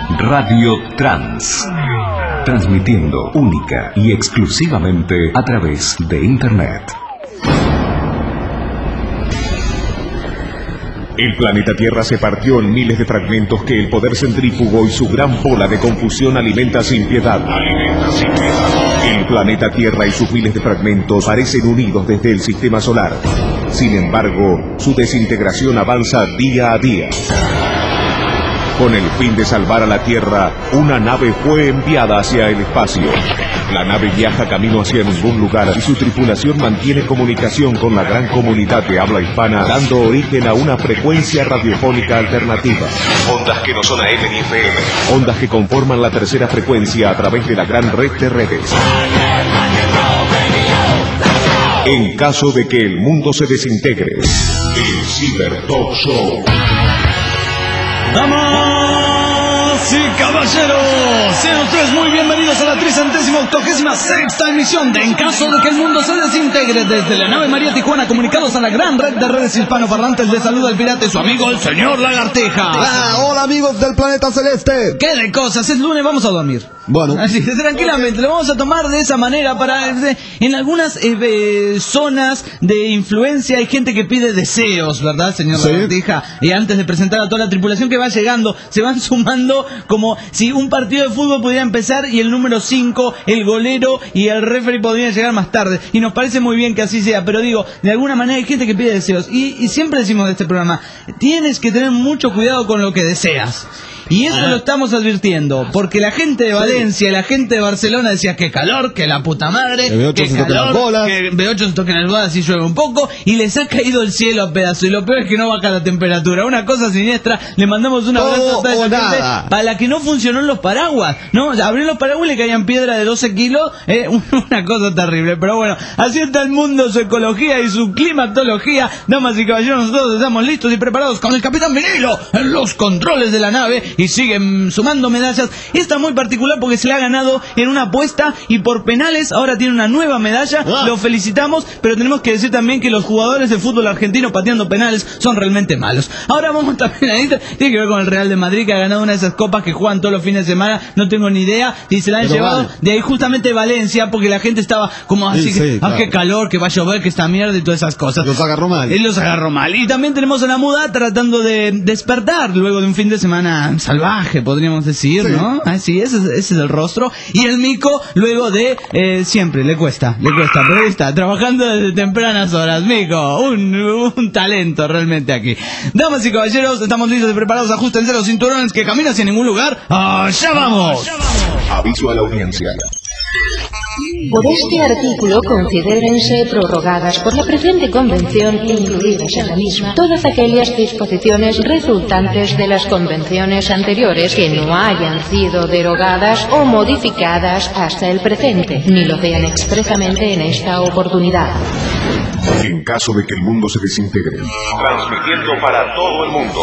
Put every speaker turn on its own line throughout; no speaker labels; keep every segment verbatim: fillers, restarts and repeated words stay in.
Radio Trans, transmitiendo única y exclusivamente a través de Internet. El planeta Tierra se partió en miles de fragmentos que el poder centrífugo y su gran bola de confusión alimenta sin piedad. Alimenta sin piedad. El planeta Tierra y sus miles de fragmentos parecen unidos desde el sistema solar. Sin embargo, su desintegración avanza día a día. Con el fin de salvar a la Tierra, una nave fue enviada hacia el espacio. La nave viaja camino hacia ningún lugar y su tripulación mantiene comunicación con la gran comunidad de habla hispana, dando origen a una frecuencia radiofónica alternativa. Ondas que no son A M ni F M. Ondas que conforman la tercera frecuencia a través de la gran red de redes. En caso de que el mundo se desintegre, el Cyber Talk Show.
Damas y caballeros, sean ustedes muy bienvenidos a la tricentésima octogésima sexta emisión de En caso de que el mundo se desintegre, desde la nave María Tijuana, comunicados a la gran red de redes hispanoparlantes. Les saluda el pirata y su amigo el señor Lagartija.
Ah, hola amigos del planeta celeste.
¿Qué de cosas? Es lunes, vamos a dormir.
Bueno,
así, tranquilamente, lo vamos a tomar de esa manera. Para en algunas eh, eh, zonas de influencia hay gente que pide deseos, ¿verdad, señor
sí.
Lagartija? Y antes de presentar a toda la tripulación que va llegando, se van sumando como si un partido de fútbol pudiera empezar y el número cinco, el golero y el referee podrían llegar más tarde. Y nos parece muy bien que así sea, pero digo, de alguna manera hay gente que pide deseos. Y, y siempre decimos de este programa, tienes que tener mucho cuidado con lo que deseas. Y eso ah. lo estamos advirtiendo, porque la gente de Valencia, sí. la gente de Barcelona decía que calor, que la puta madre,
que B ocho
que
se
calor,
toquen las bolas.
que B ocho se toquen las bolas y llueve un poco, y les ha caído el cielo a pedazos, y lo peor es que no baja la temperatura, una cosa siniestra. Le mandamos un abrazo
oh,
a
esa
gente para la que no funcionó los paraguas, ¿no? Abrió los paraguas y le caían piedra de doce kilos, eh, una cosa terrible, pero bueno, así está el mundo, su ecología y su climatología. Damas y caballeros, nosotros estamos listos y preparados con el Capitán Vinilo en los controles de la nave, y siguen sumando medallas. Esta muy particular porque se la ha ganado en una apuesta y por penales ahora tiene una nueva medalla. Ah. Lo felicitamos, pero tenemos que decir también que los jugadores de fútbol argentino pateando penales son realmente malos. Ahora vamos también a ir, tiene que ver con el Real de Madrid, que ha ganado una de esas copas que juegan todos los fines de semana, no tengo ni idea, y se la han pero llevado vale. de ahí justamente Valencia, porque la gente estaba como así, sí, que, sí, ah, claro. qué calor, que va a llover, que esta mierda y todas esas cosas.
Los agarró mal.
Él los agarró mal. Y también tenemos a la muda tratando de despertar luego de un fin de semana salvaje, podríamos decir, sí. ¿no? Ah, sí, ese, ese es el rostro. Y el Mico, luego de... Eh, siempre, le cuesta, le cuesta, pero ahí está, trabajando desde tempranas horas. Mico, un, un talento realmente aquí. Damas y caballeros, estamos listos y preparados. Ajustense los cinturones que caminan hacia ningún lugar. ¡Allá vamos!
Aviso a la audiencia.
Por este artículo considérense prorrogadas por la presente convención, incluidas en la misma todas aquellas disposiciones resultantes de las convenciones anteriores que no hayan sido derogadas o modificadas hasta el presente, ni lo sean expresamente en esta oportunidad.
En caso de que el mundo se desintegre, transmitiendo para todo el mundo.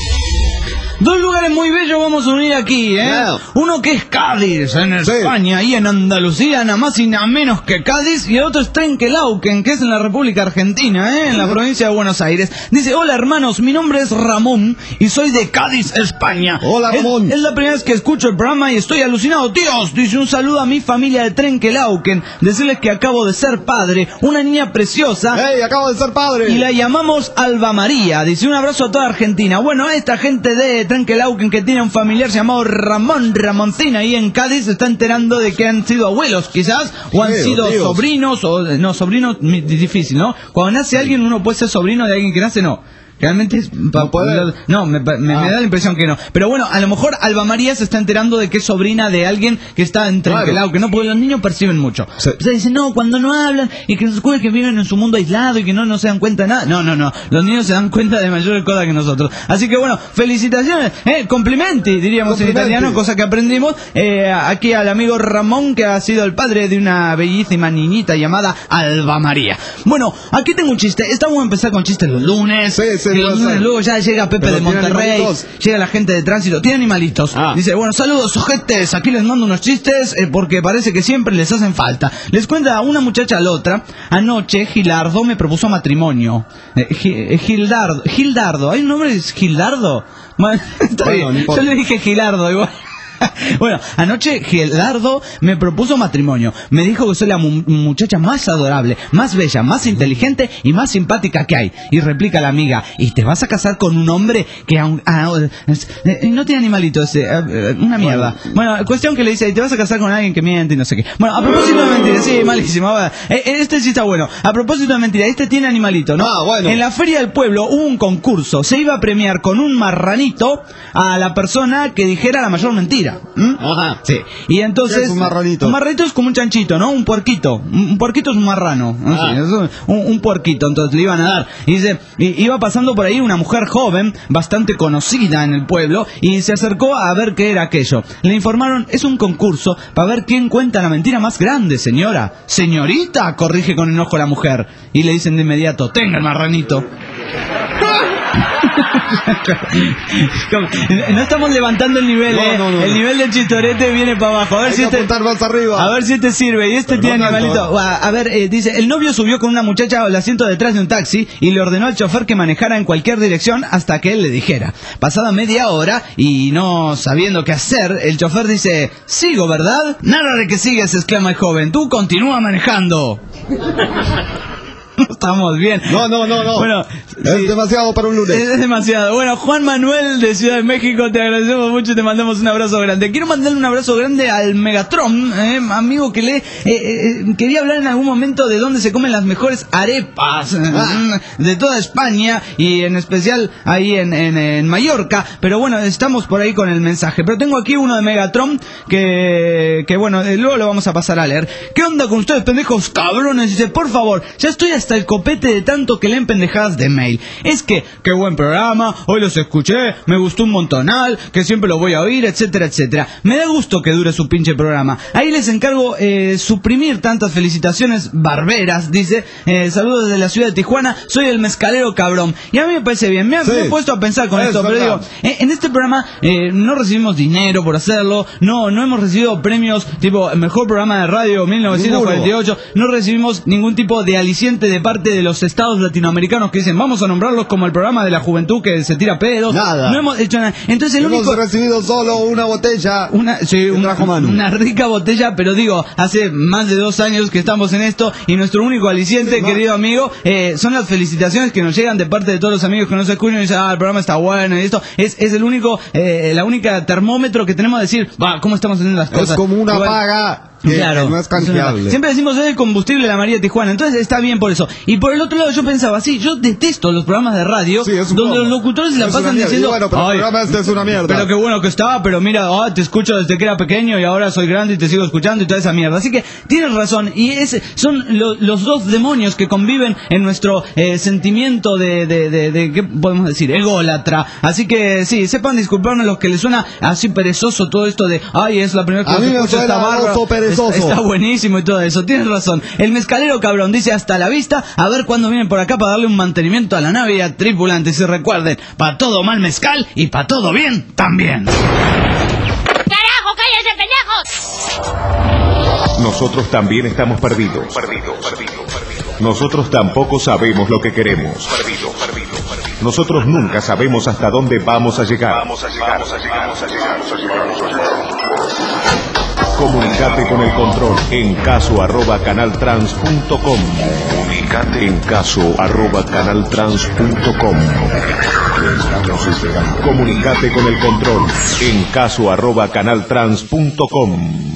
Dos lugares muy bellos vamos a unir aquí, ¿eh? Yeah. Uno que es Cádiz, en España, sí. y en Andalucía, nada más y nada menos que Cádiz, y el otro es Trenquelauquen, que es en la República Argentina, ¿eh? En la provincia de Buenos Aires. Dice, hola hermanos, mi nombre es Ramón, y soy de Cádiz, España.
Hola Ramón.
Es, es la primera vez que escucho el programa y estoy alucinado, tíos. Dice, un saludo a mi familia de Trenquelauquen, decirles que acabo de ser padre, una niña preciosa.
¡Hey, acabo de ser padre!
Y la llamamos Alba María. Dice, un abrazo a toda Argentina. Bueno, a esta gente de Trenquelauquen que tiene un familiar llamado Ramón, Ramoncina, ahí en Cádiz, se está enterando de que han sido abuelos, quizás, o han tío, sido tíos. sobrinos, o no, sobrinos, difícil, ¿no? Cuando nace alguien, uno puede ser sobrino de alguien que nace, no. Realmente es pa,
¿No,
no me, me, ah. me da la impresión que no. Pero bueno, a lo mejor Alba María se está enterando de que es sobrina de alguien que está en Trenquelauquen, que no, porque los niños perciben mucho. Sí. O sea, dicen, no, cuando no hablan y que nos ocurre que viven en su mundo aislado y que no, no se dan cuenta de nada. No, no, no. Los niños se dan cuenta de mayores cosas que nosotros. Así que bueno, felicitaciones, eh, complimenti, diríamos complimenti. en italiano, cosa que aprendimos eh, aquí al amigo Ramón, que ha sido el padre de una bellísima niñita llamada Alba María. Bueno, aquí tengo un chiste. Estamos a empezar con chistes los lunes.
Sí, sí,
y los lunes luego ya llega Pepe Pero de Monterrey, llega la gente de tránsito, tiene animalitos. Ah. Dice, bueno, saludos, ojetes, aquí les mando unos chistes eh, porque parece que siempre les hacen falta. Les cuenta una muchacha a la otra, anoche Gilardo me propuso matrimonio. Eh, Gildardo, Gildardo, ¿hay un nombre? ¿Es Gildardo? Bueno, está bueno, bien. Yo le dije Gilardo igual. Bueno, anoche Gelardo me propuso matrimonio. Me dijo que soy la mu muchacha más adorable, más bella, más inteligente y más simpática que hay. Y replica la amiga, ¿y te vas a casar con un hombre que aún, ah, eh, no tiene animalito ese? Eh, una mierda. Bueno, cuestión que le dice, ¿y te vas a casar con alguien que miente y no sé qué? Bueno, a propósito de mentira, sí, malísimo. Eh, este sí está bueno. A propósito de mentira, este tiene animalito, ¿no?
Ah, bueno.
En la feria del pueblo hubo un concurso. Se iba a premiar con un marranito a la persona que dijera la mayor mentira. ¿Mm?
Ajá.
Sí. Y entonces...
¿Qué es un marranito?
Un marranito es como un chanchito, ¿no? Un puerquito. Un, un puerquito es un marrano. ¿No?
Ah.
Sí, es un, un, un puerquito. Entonces le iban a dar. Y dice, y, iba pasando por ahí una mujer joven, bastante conocida en el pueblo, y se acercó a ver qué era aquello. Le informaron, es un concurso para ver quién cuenta la mentira más grande, señora. Señorita, corrige con enojo la mujer. Y le dicen de inmediato, tenga el marranito. No estamos levantando el nivel,
No,
eh.
no, no,
el
no.
nivel del chistorete viene para abajo. A ver
Hay
si
que
este,
apuntar más arriba.
a ver si este sirve. Y este
Pero
tiene
no tanto,
animalito. A, a ver, eh, dice, el novio subió con una muchacha al asiento detrás de un taxi y le ordenó al chofer que manejara en cualquier dirección hasta que él le dijera. Pasada media hora y no sabiendo qué hacer, el chofer dice, sigo, ¿verdad? Nada de que sigues, exclama el joven. Tú continúa manejando. Estamos bien.
No, no, no, no.
Bueno,
es
sí.
demasiado para un lunes.
Es demasiado. Bueno, Juan Manuel de Ciudad de México, te agradecemos mucho y te mandamos un abrazo grande. Quiero mandarle un abrazo grande al Megatron, eh, amigo que le... Eh, eh, quería hablar en algún momento de dónde se comen las mejores arepas
Ah.
de toda España y en especial ahí en, en, en Mallorca. Pero bueno, estamos por ahí con el mensaje. Pero tengo aquí uno de Megatron que, que bueno, eh, luego lo vamos a pasar a leer. ¿Qué onda con ustedes, pendejos cabrones? Dice, por favor, ya estoy hasta el copete de tanto que leen pendejadas de mail. Es que, qué buen programa, hoy los escuché, me gustó un montonal, que siempre lo voy a oír, etcétera, etcétera. Me da gusto que dure su pinche programa. Ahí les encargo eh, suprimir tantas felicitaciones barberas, dice, eh, saludos desde la ciudad de Tijuana, soy el mezcalero cabrón. Y a mí me parece bien, me,
Sí.
me he puesto a pensar con
Es
esto, pero
verdad.
digo, eh, en este programa eh, no recibimos dinero por hacerlo, no, no hemos recibido premios tipo mejor programa de radio mil novecientos cuarenta y ocho, no recibimos ningún tipo de aliciente de parte de los estados latinoamericanos que dicen vamos a nombrarlos como el programa de la juventud que se tira pedos.
Nada.
No hemos hecho nada. Entonces el
Hemos
único...
recibido solo una botella.
Una, sí,
que
una,
trajo Manu.
una rica botella, pero digo, hace más de dos años que estamos en esto y nuestro único aliciente,
Sí, no.
querido amigo, eh, son las felicitaciones que nos llegan de parte de todos los amigos que nos escuchan y dicen, ah, el programa está bueno y esto. Es, es el único, eh, la única termómetro que tenemos a decir, va, ¿cómo estamos haciendo las cosas?
Es como una
Igual-
paga que,
Claro,
que no es canjeable.
siempre decimos es el combustible de la María Tijuana, entonces está bien por eso. Y por el otro lado yo pensaba, sí, yo detesto los programas de radio
Sí, es un
donde
poco.
los locutores se la
Es una
pasan
mierda.
diciendo,
Y bueno, pero el
"Ay,
programa este es una mierda".
pero qué bueno que estaba, pero mira, ah, te escucho desde que era pequeño y ahora soy grande y te sigo escuchando y toda esa mierda. Así que tienes razón, y es, son lo- los dos demonios que conviven en nuestro eh, sentimiento de, de, de, de, ¿qué podemos decir? Ególatra. Así que sí, sepan disculparme los que les suena así perezoso todo esto de, ay, es la primera vez
A
que
mí
los
me
escucho,
suena
está bárbaro,
oso perezoso.
está, está buenísimo y todo eso, tienes razón. El mezcalero cabrón dice hasta la vista, a ver cuándo vienen por acá para darle un mantenimiento a la nave y a tripulantes. Y recuerden, para todo mal mezcal y para todo bien también.
¡Carajo, cállense, pendejos!
Nosotros también estamos perdidos. Nosotros tampoco sabemos lo que queremos. Nosotros nunca sabemos hasta dónde vamos a llegar. Comunicate con el control en caso arroba canaltrans punto com. Comunicate en caso arroba canaltrans punto com. Comunicate con el control en caso arroba canaltrans punto com.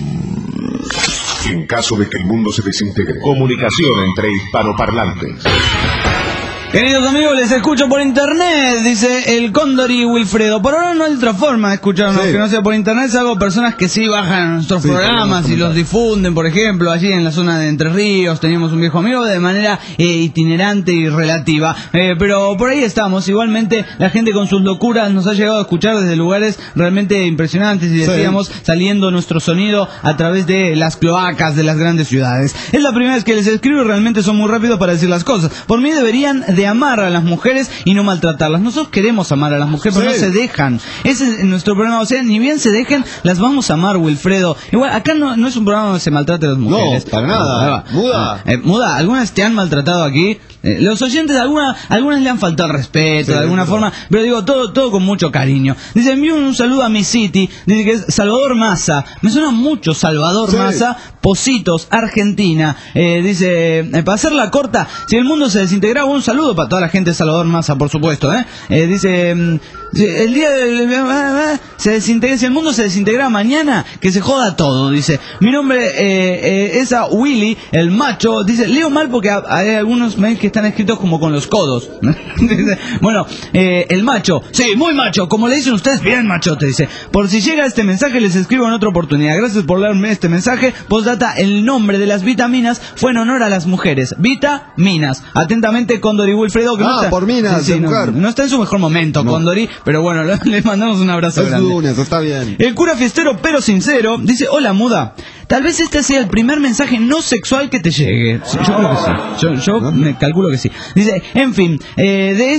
En caso de que el mundo se desintegre. Comunicación entre hispanoparlantes.
Queridos amigos, les escucho por internet, dice el Cóndor y Wilfredo. Por ahora no hay otra forma de escucharnos
Sí.
que no sea por internet, salvo personas que sí bajan nuestros
Sí,
programas y
tenemos
los difunden, por ejemplo, allí en la zona de Entre Ríos teníamos un viejo amigo de manera eh, itinerante y relativa. Eh, pero por ahí estamos, igualmente la gente con sus locuras nos ha llegado a escuchar desde lugares realmente impresionantes y
Sí.
decíamos, saliendo nuestro sonido a través de las cloacas de las grandes ciudades. Es la primera vez que les escribo y realmente son muy rápidos para decir las cosas. Por mí deberían de amar a las mujeres y no maltratarlas. Nosotros queremos amar a las mujeres, pero
Sí.
no se dejan. Ese es nuestro problema. O sea, ni bien se dejen, las vamos a amar, Wilfredo. Igual, acá no, no es un programa donde se maltrate a las mujeres.
para nada.
Ahí va.
Muda.
Eh, Muda, ¿alguna vez te han maltratado aquí? Eh, los oyentes, alguna, algunas le han faltado el respeto,
Sí,
de alguna
es
forma, pero digo, todo todo con mucho cariño. Dice, envío un saludo a mi City, dice que es Salvador Massa. Me suena mucho Salvador
Sí.
Massa, Positos, Argentina. Eh, dice, eh, para hacer la corta, si el mundo se desintegraba, un saludo para toda la gente de Salvador Massa, por supuesto. ¿eh? Eh, dice, mm, el día del... Se desintegra, si el mundo se desintegra mañana, que se joda todo, dice. Mi nombre eh, eh, es a Willy, el macho. Dice, leo mal porque hay algunos mails que están escritos como con los codos. Dice, bueno, eh, el macho. Sí, muy macho. Como le dicen ustedes, bien machote, dice. Por si llega este mensaje, les escribo en otra oportunidad. Gracias por leerme este mensaje. Postdata, el nombre de las vitaminas fue en honor a las mujeres. Vitaminas. Atentamente, Condori Wilfredo. Que
Ah,
no está,
por minas,
sí,
de
no,
mujer.
no está en su mejor momento,
No.
Condori. Pero bueno, le mandamos un abrazo
Es
grande.
lunes, está bien.
El cura fiestero pero sincero dice, hola muda, tal vez este sea el primer mensaje no sexual que te llegue. Sí, yo creo que sí, yo, yo
¿No?
me calculo que sí. Dice, en fin, eh, de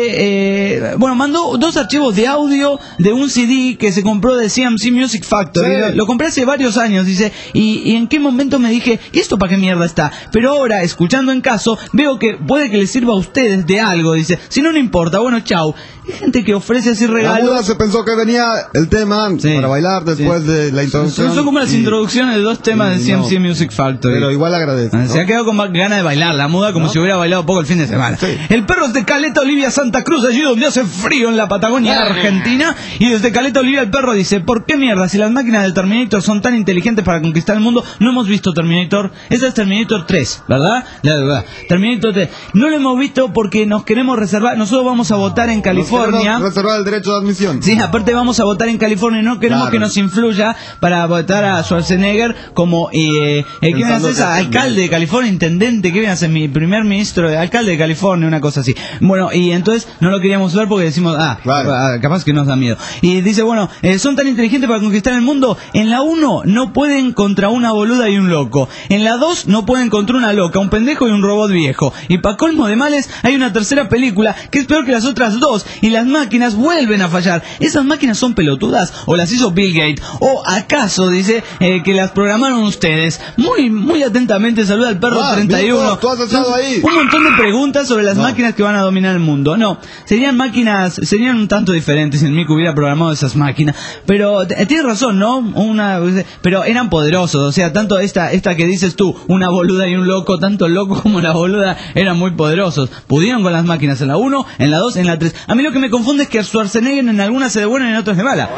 este, eh, bueno, mandó dos archivos de audio de un C D que se compró de C M C Music Factory.
Sí.
Lo, lo compré hace varios años, dice, y, y en qué momento me dije, ¿y esto para qué mierda está? Pero ahora, escuchando en caso, veo que puede que les sirva a ustedes de algo, dice, si no, no importa, bueno, chau. Hay gente que ofrece así
La
regalos.
muda se pensó que venía el tema
Sí,
para bailar después
sí.
de la introducción.
Son, son como las
y-
introducciones de dos temas de
y
C M C
no.
Music Factory.
Pero igual agradece.
Ah,
¿no?
Se ha quedado con más ganas de bailar la muda como
¿No?
si hubiera bailado poco el fin de semana.
Sí.
El perro es de Caleta Olivia, Santa Cruz, allí donde hace frío en la Patagonia Argentina. Y desde Caleta Olivia el perro dice, ¿por qué mierda? Si las máquinas del Terminator son tan inteligentes para conquistar el mundo, no hemos visto Terminator. Esa es Terminator tres, ¿verdad? La verdad. Terminator tres. No lo hemos visto porque nos queremos reservar. Nosotros vamos a votar en
Nos
California.
queremos reservar el derecho de admisión.
Sí, aparte vamos a votar en California y no queremos
Claro.
que nos influya para votar a Schwarzenegger como, eh, eh, ¿qué viene a
Pensando
hacer?
que hacen
Alcalde
bien.
de California, intendente, ¿qué viene a hacer? Mi primer ministro, de- alcalde de California, una cosa así. Bueno, y entonces no lo queríamos ver porque decimos, ah,
Claro.
ah, capaz que nos da miedo. Y dice, bueno, eh, son tan inteligentes para conquistar el mundo. En la uno no pueden contra una boluda y un loco. En la dos no pueden contra una loca, un pendejo y un robot viejo. Y pa' colmo de males hay una tercera película que es peor que las otras dos y las máquinas vuelven a fallar. ¿Esas máquinas son pelotudas o las hizo Bill Gates? ¿O acaso, dice, eh, que las programaron ustedes? Muy, muy atentamente saluda al perro
Ah,
treinta y uno.
Mirko, tú has estado ahí.
Un montón de preguntas sobre las
No.
máquinas que van a dominar el mundo. No, serían máquinas, serían un tanto diferentes si el Mico hubiera programado esas máquinas. Pero eh, tienes razón, ¿no? Una, pero eran poderosos, o sea, tanto esta, esta que dices tú, una boluda y un loco, tanto el loco como la boluda eran muy poderosos. Pudieron con las máquinas en la uno, en la dos, en la tres. A mí lo que me confunde es que Schwarzenegger en algunas se de bueno y en otras de mala.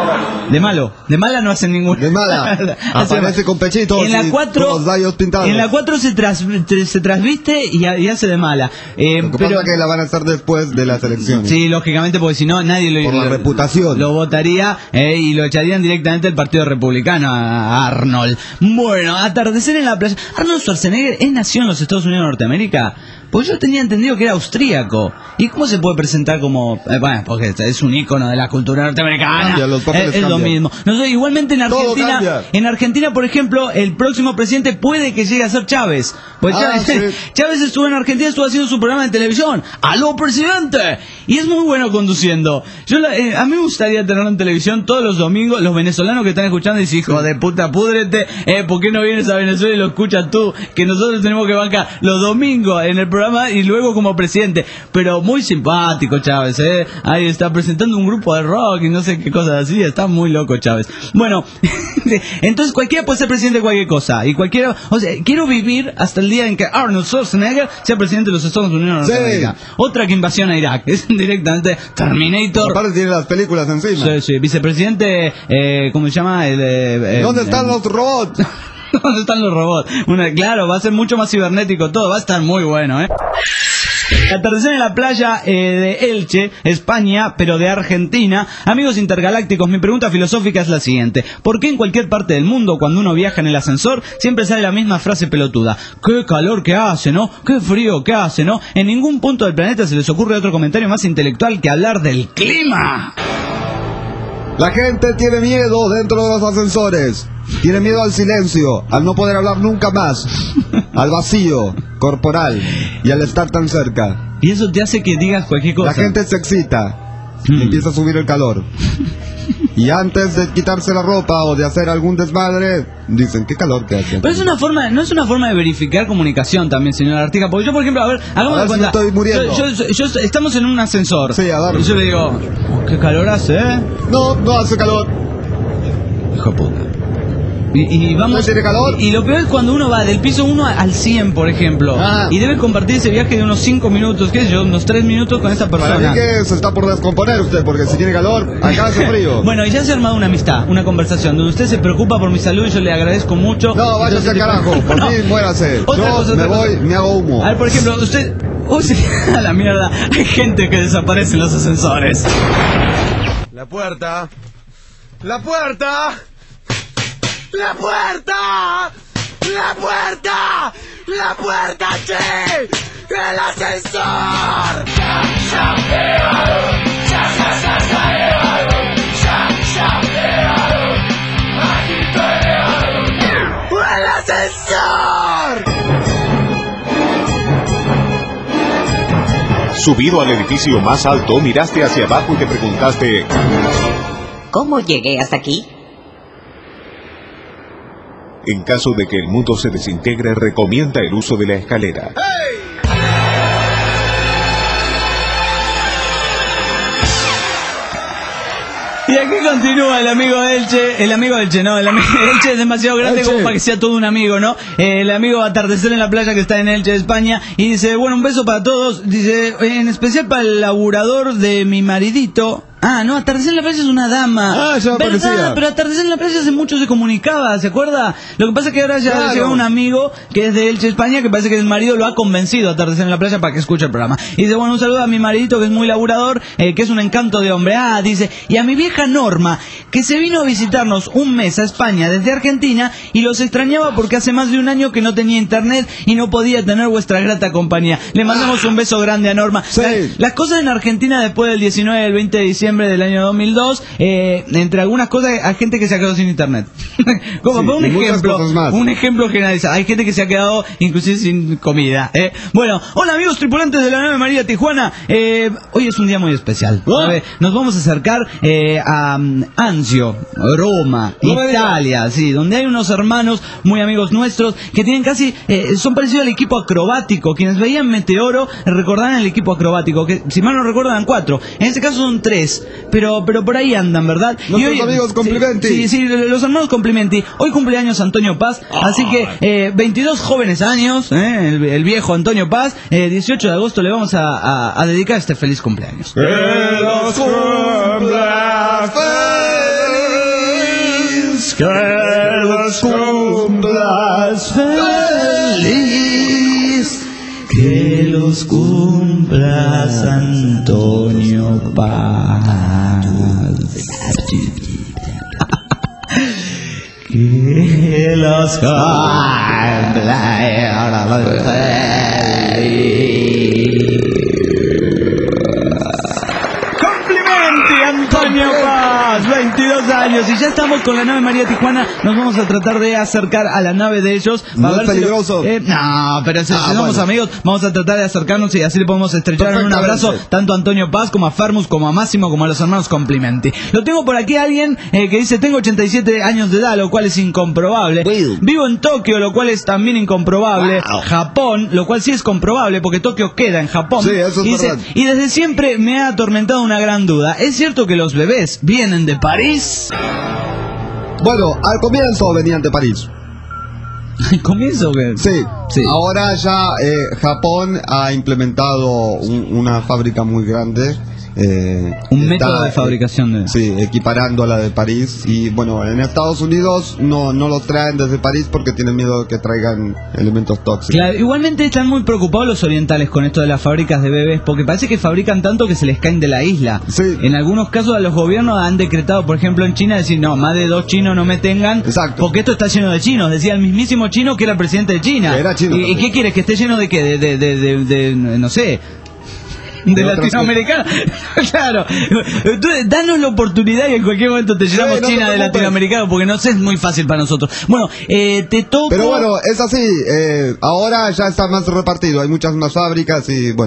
De malo, de mala no hacen ninguna.
De mala.
Hace
Aparece
mal.
con pechitos
En la
y
cuatro,
todos rayos pintados.
en la cuatro se, tras, se trasviste y, y hace de mala. Eh,
Lo que
pero,
pasa es que la van a hacer después de las elecciones.
sí, lógicamente, porque si no, nadie lo,
Por la
lo-
reputación.
lo votaría eh, y lo echarían directamente del Partido Republicano a, a Arnold. Bueno, atardecer en la playa. Arnold Schwarzenegger es nació en los Estados Unidos de Norteamérica. Pues yo tenía entendido que era austríaco. ¿Y cómo se puede presentar como...? Eh, bueno, porque es un ícono de la cultura norteamericana.
Cambia, los papeles
es, es lo
cambian.
mismo. No sé, igualmente en
Todo
Argentina,
cambia.
en Argentina, por ejemplo, el próximo presidente puede que llegue a ser Chávez. Pues
Ah,
Chávez,
sí.
Chávez estuvo en Argentina, estuvo haciendo su programa de televisión. ¡Aló, presidente! Y es muy bueno conduciendo. Yo la- eh, a mí me gustaría tenerlo en televisión todos los domingos. Los venezolanos que están escuchando dicen, hijo de puta, púdrete. Eh, ¿Por qué no vienes a Venezuela y lo escuchas tú? Que nosotros tenemos que bancar los domingos en el programa y luego como presidente. Pero muy simpático Chávez, ¿eh? Ahí está presentando un grupo de rock y no sé qué cosas así. Está muy loco Chávez. Bueno, entonces cualquiera puede ser presidente de cualquier cosa. Y cualquiera, o sea, quiero vivir hasta el día en que Arnold Schwarzenegger sea presidente de los Estados Unidos de
Sí.
Norteamérica. Otra que invasión a Irak. Es directamente Terminator.
Aparte tiene las películas encima.
Sí, sí, vicepresidente, eh, ¿cómo se llama? El, eh, eh,
¿Dónde están
eh,
los robots?
¿Dónde están los robots? Una, claro, va a ser mucho más cibernético todo, va a estar muy bueno, ¿eh? Atardecer en la playa eh, de Elche, España, pero de Argentina. Amigos intergalácticos, mi pregunta filosófica es la siguiente. ¿Por qué en cualquier parte del mundo, cuando uno viaja en el ascensor, siempre sale la misma frase pelotuda? ¡Qué calor que hace, ¿no? ¡Qué frío que hace, ¿no? En ningún punto del planeta se les ocurre otro comentario más intelectual que hablar del clima.
La gente tiene miedo dentro de los ascensores. Tiene miedo al silencio, al no poder hablar nunca más, al vacío corporal y al estar tan cerca.
Y eso te hace que digas cualquier cosa.
La gente se excita y
Mm.
empieza a subir el calor. Y antes de quitarse la ropa o de hacer algún desmadre, dicen, qué calor que hace.
Pero es una forma, no es una forma de verificar comunicación también, señora Artiga, porque yo, por ejemplo, a ver, hagamos
A ver
de
si
cuenta.
me estoy muriendo.
Yo, yo- yo- estamos en un ascensor.
Sí, a ver.
Y yo le digo, "Oh, qué calor hace, ¿eh?
No, no hace calor.
Hijo de puta. Y, y vamos.
¿No tiene calor?
Y, y lo peor es cuando uno va del piso uno al cien, por ejemplo.
Ah.
Y debe compartir ese viaje de unos cinco minutos, qué sé yo, unos tres minutos con esa
Para
persona.
mí que se está por descomponer usted, porque si tiene calor, acá hace frío.
Bueno, y ya se ha armado una amistad, una conversación, donde usted se preocupa por mi salud y yo le agradezco mucho.
No, váyase al carajo, por
No.
mí muérase.
Otra
Yo
cosa,
me
otra
voy,
cosa.
me hago humo.
A ver, por ejemplo, usted... Uy, sí, a la mierda, hay gente que desaparece en los ascensores.
La puerta. La puerta. La puerta. La puerta. La puerta, che. El ascensor. El ascensor.
Subido al edificio más alto, miraste hacia abajo y te preguntaste,
¿Cómo llegué hasta aquí?
en caso de que el mundo se desintegre, recomienda el uso de la escalera.
Y aquí continúa el amigo Elche, el amigo Elche, no, el amigo Elche es demasiado grande
Elche.
como para que sea todo un amigo, ¿no? Eh, el amigo Atardecer en la Playa que está en Elche, España, y dice, bueno, un beso para todos, dice, en especial para el laburador de mi maridito. Ah, no, Atardecer en la Playa es una dama.
Ah, ya me
¿verdad?
parecía.
Pero Atardecer en la Playa hace mucho se comunicaba, ¿se acuerda? Lo que pasa es que ahora ya
Claro.
llegó un amigo que es de Elche, España, que parece que el marido lo ha convencido a Atardecer en la Playa para que escuche el programa. Y dice, bueno, un saludo a mi maridito que es muy laburador, eh, que es un encanto de hombre. Ah, dice, y a mi vieja Norma, que se vino a visitarnos un mes a España desde Argentina y los extrañaba porque hace más de un año que no tenía internet y no podía tener vuestra grata compañía. Le mandamos un beso grande a Norma.
Sí.
La- las cosas en Argentina después del diecinueve y el veinte de diciembre del año dos mil dos, eh, entre algunas cosas hay gente que se ha quedado sin internet. Como
Sí,
por un
y muchas
ejemplo,
cosas más.
un ejemplo generalizado. Hay gente que se ha quedado inclusive sin comida. ¿eh? Bueno, hola amigos tripulantes de la nave María Tijuana. Eh, hoy es un día muy especial.
¿Ah?
¿sabe? Nos vamos a acercar eh, a um, Anzio, Roma,
No me
Italia, sí, donde hay unos hermanos muy amigos nuestros que tienen casi, eh, son parecidos al equipo acrobático. Quienes veían Meteoro recordarán el equipo acrobático, que si mal no recuerdan eran cuatro. En este caso son tres, pero pero por ahí andan, ¿verdad?
Nuestros amigos Complimenti.
Sí, sí, sí, los hermanos Complimenti. Hoy cumpleaños Antonio Paz, así que eh, veintidós jóvenes años, eh, el, el viejo Antonio Paz, eh, dieciocho de agosto le vamos a, a, a dedicar este feliz cumpleaños.
Que los cumplas feliz, que los cumplas
feliz, que los cumplas Antonio Paz. Que los cumplas feliz. Complimenti Antonio Paz, veintidós años, y ya estamos con la nave María Tijuana. Nos vamos a tratar de acercar a la nave de ellos.
¿No
a
es
ver si lo-
peligroso?
eh, no, pero si,
Ah,
si somos
bueno.
amigos, vamos a tratar de acercarnos y así le podemos estrechar en un abrazo
Perfectamente.
tanto a Antonio Paz como a Fermus, como a Máximo, como a los hermanos Complimenti. Lo tengo por aquí alguien eh, que dice, tengo ochenta y siete años de edad, lo cual es incomprobable.
Will.
Vivo en Tokio, lo cual es también incomprobable.
Wow.
Japón, lo cual sí es comprobable porque Tokio queda en Japón.
Sí, eso es
y, dice,
verdad.
y desde siempre me ha atormentado una gran duda. ¿Es cierto que los bebés vienen de París?
Bueno, al comienzo venían de París.
¿Al comienzo que?
Sí.
Sí.
Ahora ya eh, Japón ha implementado un- una fábrica muy grande. eh,
Un
está,
método de
eh,
fabricación de...
Sí, equiparando a la de París. Y bueno, en Estados Unidos no, no los traen desde París porque tienen miedo de que traigan elementos tóxicos.
Claro, igualmente están muy preocupados los orientales con esto de las fábricas de bebés, porque parece que fabrican tanto que se les caen de la isla.
Sí.
En algunos casos a los gobiernos han decretado, por ejemplo en China, decir, no, más de dos chinos no me tengan,
Exacto.
porque esto está lleno de chinos. Decía el mismísimo chino que era el presidente de China.
Que era chino
¿Y, y
también.
qué quieres? ¿Que esté lleno de qué? De, de, de, de- de- no sé... De,
De otras
latinoamericano, claro. Entonces, danos la oportunidad y en cualquier momento te llenamos
no te
China de
preocupes.
latinoamericano, porque no sé, es muy fácil para nosotros. Bueno, eh, te toco...
Pero bueno, es así. eh, ahora ya está más repartido. Hay muchas más fábricas y bueno,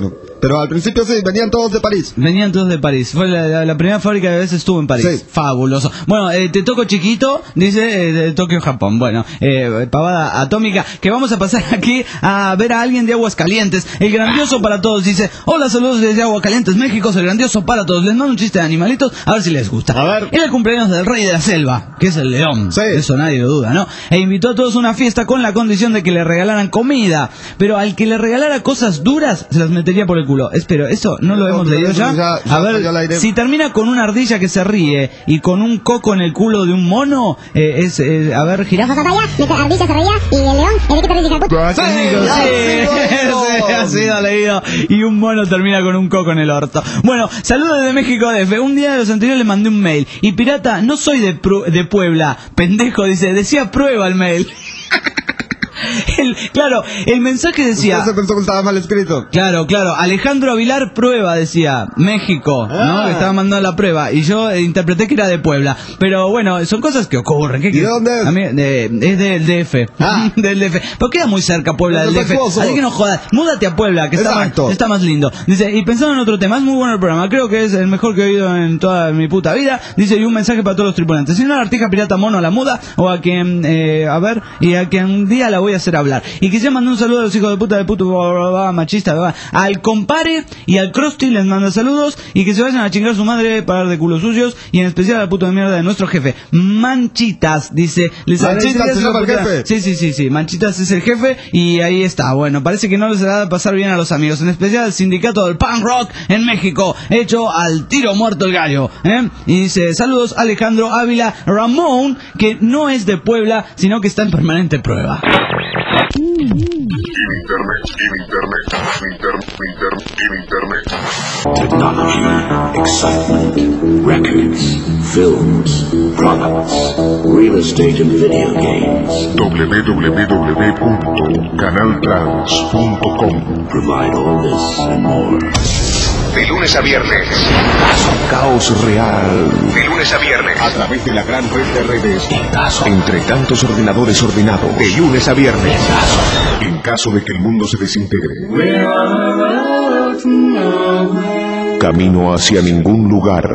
Pero al principio sí, venían todos de París.
Venían todos de París. Fue la, la, la primera fábrica de veces estuvo en París.
Sí.
Fabuloso. Bueno, eh, te toco chiquito, dice eh, de Tokio, Japón. Bueno, eh, pavada atómica. Que vamos a pasar aquí a ver a alguien de Aguascalientes. El grandioso para todos dice: hola, saludos desde Aguascalientes, México. El grandioso para todos. Les mando un chiste de animalitos, a ver si les gusta.
A ver.
Era el cumpleaños del rey de la selva, que es el león.
Sí.
Eso nadie lo duda, ¿no? E invitó a todos a una fiesta con la condición de que le regalaran comida. Pero al que le regalara cosas duras, se las metería por el culo. Espero, eso no lo
No,
hemos
pero
leído
eso
ya.
ya- ya
A ver,
salió al aire.
si termina con una ardilla que se ríe y con un coco en el culo de un mono, eh, es, eh, a ver, gira.
Rojo Papaya, mientras ardilla se reía y el león, el que te
Sí,
Sí, ha sido leído. Y un mono termina con un coco en el orto. Bueno, saludos desde México D F. Un día de los anteriores le mandé un mail. Y pirata, no soy de, Pru- de Puebla. Pendejo, dice, decía prueba el mail. El, claro, el mensaje decía...
Usted se pensó que estaba mal escrito.
Claro, claro, Alejandro Avilar prueba, decía, México, ¿no?
Ah.
Que estaba mandando la prueba, y yo eh, interpreté que era de Puebla, pero bueno, son cosas que ocurren. ¿Qué,
¿Y
qué-
de dónde es?
A mí, de- es del D F,
Ah.
del D F, pero queda muy cerca Puebla del D F,
Respetuoso.
así que no jodas, múdate a Puebla, que está más,
Exacto.
está más lindo. Dice, y pensando en otro tema, es muy bueno el programa, creo que es el mejor que he oído en toda mi puta vida. Dice, y un mensaje para todos los tripulantes, si no, la artija pirata mono la muda, o a quien, eh, a ver, y a quien un día la voy a hacer hablar. Y quisiera mandar un saludo a los hijos de puta, de puto, bla, bla, bla, machista, bla, bla. Al compare y al Krusty les manda saludos, y que se vayan a chingar a su madre, parar de culos sucios, y en especial al puto de mierda de nuestro jefe, Manchitas, dice, les
Manchitas
agradecería
se
su
llama el
oportunidad.
jefe.
Sí, sí, sí, sí, Manchitas es el jefe, y ahí está. Bueno, parece que no les va a pasar bien a los amigos, en especial al sindicato del punk rock en México, hecho al tiro muerto el gallo, ¿eh? Y dice, saludos Alejandro Ávila Ramón, que no es de Puebla, sino que está en permanente prueba.
Technology, excitement, records, films, products, real estate and video games.
w w w punto canal trans punto com.
Provide all this and more.
De lunes a viernes. Caos real. De lunes a viernes. A través de la gran red de redes. Entre tantos ordenadores ordenados. De lunes a viernes. En caso de que el mundo se desintegre. Camino hacia ningún lugar.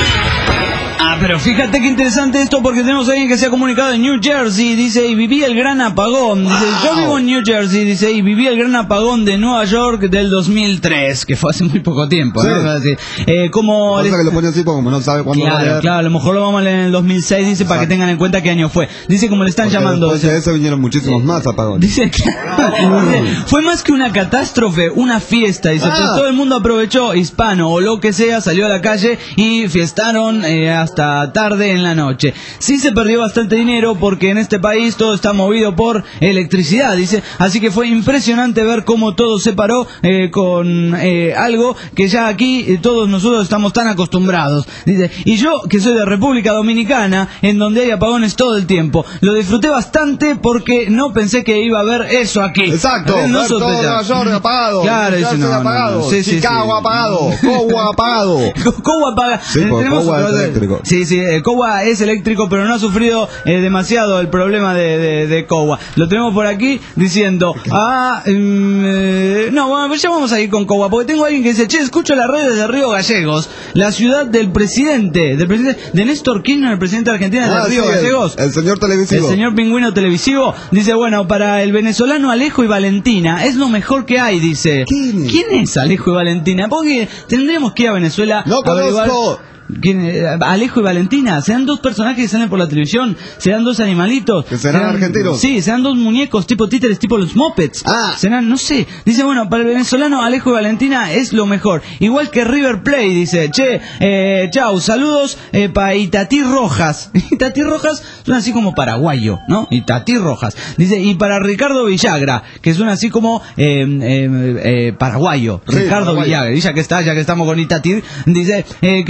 Ah, pero fíjate qué interesante esto, porque tenemos a alguien que se ha comunicado en New Jersey, dice, y viví el gran apagón. Dice, yo vivo en New Jersey, dice, y viví el gran apagón de Nueva York del dos mil tres, que fue hace muy poco tiempo,
Sí.
¿no? Así, eh, como
Pasa
les-
que lo pone así porque como no sabe cuándo va a
Claro,
leer.
claro, a lo mejor lo vamos a leer en el dos mil seis, dice, para que tengan en cuenta qué año fue. Dice, como le están
Porque
llamando.
después de
dice-
eso vinieron muchísimos más apagones.
Dice, dice, fue más que una catástrofe, una fiesta. Dice,
Ah.
pues todo el mundo aprovechó, hispano o lo que sea, salió a la calle y fiestaron eh, hasta tarde en la noche. Sí se perdió bastante dinero porque en este país todo está movido por electricidad, dice, así que fue impresionante ver cómo todo se paró eh, con eh, algo que ya aquí eh, todos nosotros estamos tan acostumbrados. Dice, y yo que soy de República Dominicana, en donde hay apagones todo el tiempo, lo disfruté bastante porque no pensé que iba a haber eso aquí.
Exacto,
Eh,
ver
nosotros
todo
ya-
Nueva York apagado,
Claro,
New
dice,
Jersey
no, no, no.
apagado,
Sí, sí,
Chicago
sí.
apagado, Cowa apagado.
Cowa apaga.
Sí,
Eh,
porque
tenemos-
Cowa es eléctrico.
Sí, sí, eh, Cowa es eléctrico, pero no ha sufrido eh, demasiado el problema de, de, de Cowa. Lo tenemos por aquí diciendo, ah, mm, eh, no, bueno, pues ya vamos a ir con Cowa, porque tengo a alguien que dice, che, escucho la radio desde Río Gallegos, la ciudad del presidente, del presidente, de Néstor Kirchner, el presidente de Argentina, de
Ah,
Río
sí, el-
Gallegos.
El, señor
El
televisivo.
señor pingüino televisivo dice, bueno, para el venezolano Alejo y Valentina es lo mejor que hay, dice.
¿Quién es?
¿Quién es Alejo y Valentina? Porque tendremos que ir a Venezuela
No
a averiguar-
conozco.
¿Quién, eh, Alejo y Valentina, serán dos personajes que salen por la televisión, serán dos animalitos.
¿Que serán argentinos?
Sí, serán dos muñecos tipo títeres, tipo los Muppets.
Ah.
Serán, no sé. Dice, bueno, para el venezolano Alejo y Valentina es lo mejor. Igual que River Plate, dice, che, eh, chau, saludos eh, para Itatí Rojas. Itatí Rojas suena así como paraguayo, ¿no? Itatí Rojas. Dice, y para Ricardo Villagra, que suena así como eh, eh, eh, paraguayo.
Sí,
Ricardo
paraguayo.
Villagra. Y ya que está, ya que estamos con Itatí, dice, eh, que soy